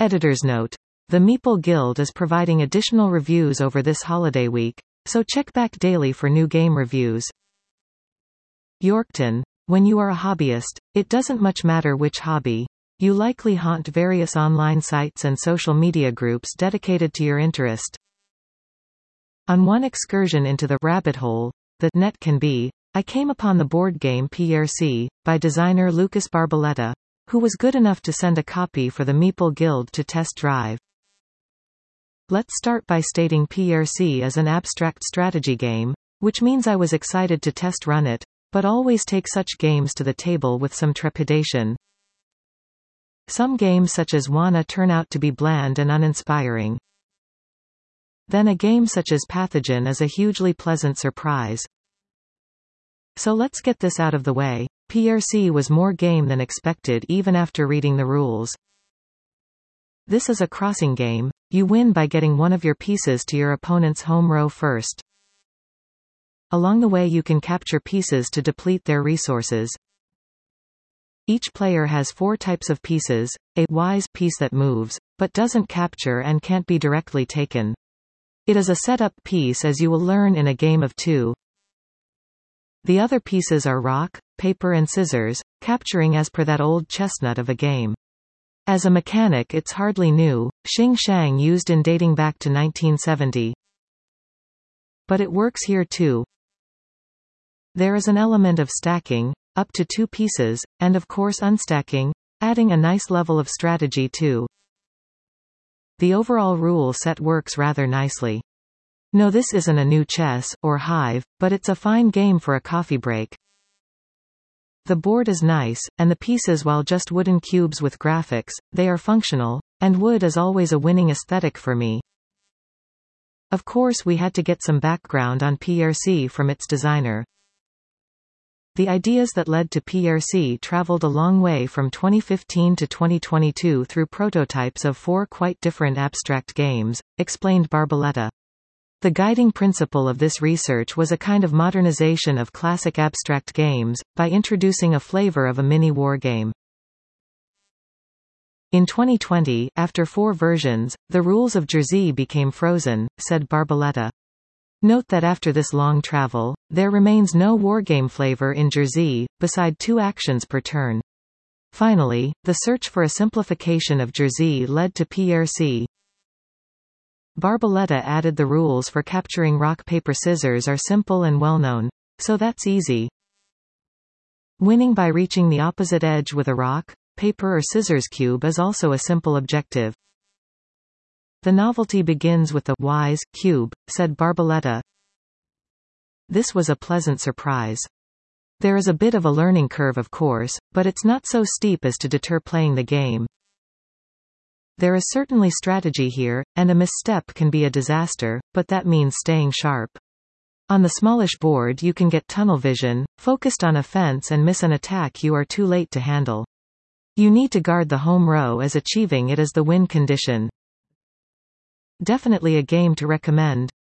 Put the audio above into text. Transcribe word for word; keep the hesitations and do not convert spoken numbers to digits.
Editor's note. The Meeple Guild is providing additional reviews over this holiday week, so check back daily for new game reviews. Yorkton. When you are a hobbyist, it doesn't much matter which hobby. You likely haunt various online sites and social media groups dedicated to your interest. On one excursion into the rabbit hole the net can be, I came upon the board game P R C, by designer Lucas Barboletta, who was good enough to send a copy for the Meeple Guild to test drive. Let's start by stating P R C is an abstract strategy game, which means I was excited to test run it, but always take such games to the table with some trepidation. Some games such as Wana turn out to be bland and uninspiring. Then a game such as Pathogen is a hugely pleasant surprise. So let's get this out of the way. P R C was more game than expected even after reading the rules. This is a crossing game. You win by getting one of your pieces to your opponent's home row first. Along the way you can capture pieces to deplete their resources. Each player has four types of pieces: a wise piece that moves, but doesn't capture and can't be directly taken. It is a setup piece, as you will learn in a game of two. The other pieces are rock, paper and scissors, capturing as per that old chestnut of a game. As a mechanic it's hardly new, Xing Shang used in dating back to nineteen seventy. But it works here too. There is an element of stacking, up to two pieces, and of course unstacking, adding a nice level of strategy too. The overall rule set works rather nicely. No, this isn't a new chess, or Hive, but it's a fine game for a coffee break. The board is nice, and the pieces, while just wooden cubes with graphics, they are functional, and wood is always a winning aesthetic for me. Of course we had to get some background on P R C from its designer. The ideas that led to P R C traveled a long way from twenty fifteen to twenty twenty-two through prototypes of four quite different abstract games, explained Barboletta. The guiding principle of this research was a kind of modernization of classic abstract games, by introducing a flavor of a mini wargame. In twenty twenty, after four versions, the rules of Jersey became frozen, said Barboletta. Note that after this long travel, there remains no wargame flavor in Jersey, beside two actions per turn. Finally, the search for a simplification of Jersey led to P R C. Barboletta added the rules for capturing rock paper scissors are simple and well known, so that's easy. Winning by reaching the opposite edge with a rock, paper or scissors cube is also a simple objective. The novelty begins with the wise cube, said Barboletta. This was a pleasant surprise. There is a bit of a learning curve of course, but it's not so steep as to deter playing the game. There is certainly strategy here, and a misstep can be a disaster, but that means staying sharp. On the smallish board you can get tunnel vision, focused on a fence, and miss an attack you are too late to handle. You need to guard the home row, as achieving it is the win condition. Definitely a game to recommend.